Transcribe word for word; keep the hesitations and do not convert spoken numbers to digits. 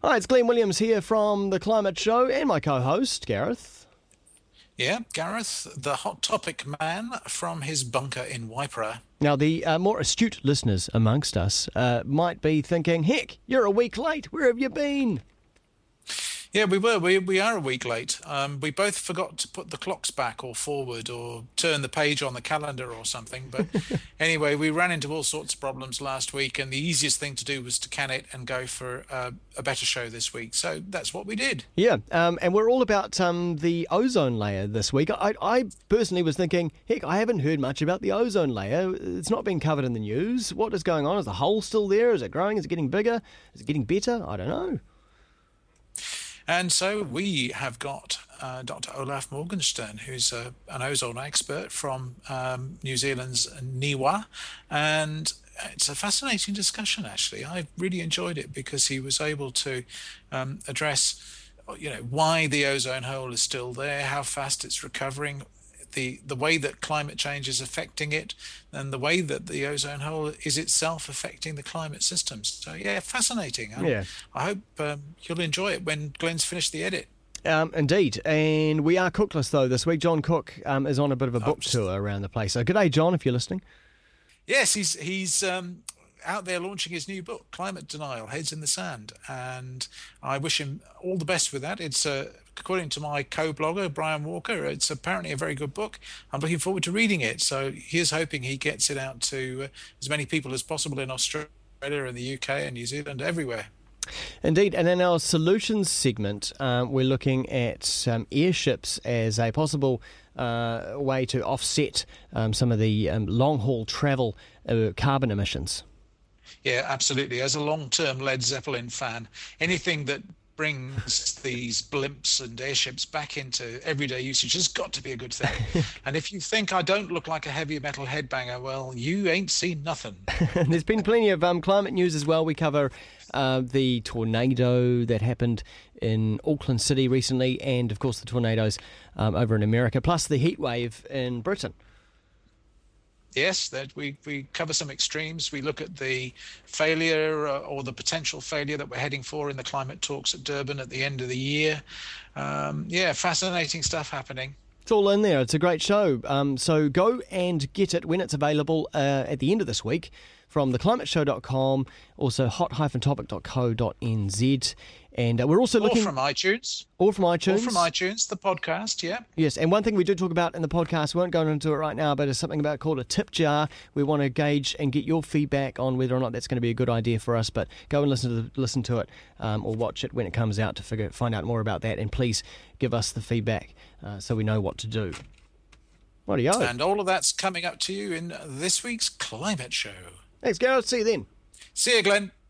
Hi, it's Glenn Williams here from The Climate Show and my co-host, Gareth. Yeah, Gareth, the hot topic man from his bunker in Waipara. Now, the uh, more astute listeners amongst us uh, might be thinking, heck, you're a week late. Where have you been? Yeah, we were. We we are a week late. Um, we both forgot to put the clocks back or forward or turn the page on the calendar or something. But anyway, we ran into all sorts of problems last week, and the easiest thing to do was to can it and go for uh, a better show this week. So that's what we did. Yeah, um, and we're all about um, the ozone layer this week. I, I personally was thinking, heck, I haven't heard much about the ozone layer. It's not been covered in the news. What is going on? Is the hole still there? Is it growing? Is it getting bigger? Is it getting better? I don't know. And so we have got uh, Doctor Olaf Morgenstern, who's a, an ozone expert from um, New Zealand's NIWA. And it's a fascinating discussion, actually. I really enjoyed it because he was able to um, address, you know, why the ozone hole is still there, how fast it's recovering, the, the way that climate change is affecting it, and the way that the ozone hole is itself affecting the climate systems. So, yeah, fascinating. I, Yeah. I hope um, you'll enjoy it when Glenn's finished the edit. Um, indeed, and we are Cookless, though, this week. John Cook um, is on a bit of a book Oops. tour around the place. So, g'day, John, if you're listening. Yes, he's he's um, out there launching his new book, Climate Denial, Heads in the Sand. And I wish him all the best with that. It's uh, according to my co-blogger, Brian Walker, it's apparently a very good book. I'm looking forward to reading it. So here's hoping he gets it out to uh, as many people as possible in Australia and the U K and New Zealand, everywhere. Indeed, and in our solutions segment, um, we're looking at um, airships as a possible uh, way to offset um, some of the um, long-haul travel uh, carbon emissions. Yeah, absolutely. As a long-term Led Zeppelin fan, anything that brings these blimps and airships back into everyday usage has got to be a good thing. And if you think I don't look like a heavy metal headbanger, well, you ain't seen nothing. There's been plenty of um, climate news as well. We cover uh, the tornado that happened in Auckland City recently, and of course the tornadoes um, over in America, plus the heat wave in Britain. Yes, that we, we cover some extremes. We look at the failure uh, or the potential failure that we're heading for in the climate talks at Durban at the end of the year. Um, yeah, fascinating stuff happening. It's all in there. It's a great show. Um, so go and get it when it's available uh, at the end of this week from the climate show dot com, also hot dash topic dot co dot n z. And uh, we're also looking... Or from iTunes. Or from iTunes. Or from iTunes, the podcast, yeah. Yes, and one thing we do talk about in the podcast, we won't go into it right now, but it's something about called a tip jar. We want to gauge and get your feedback on whether or not that's going to be a good idea for us, but go and listen to the, listen to it um, or watch it when it comes out to figure find out more about that, and please give us the feedback uh, so we know what to do. Rightio. And all of that's coming up to you in this week's Climate Show. Thanks, Gareth. See you then. See you, Glenn.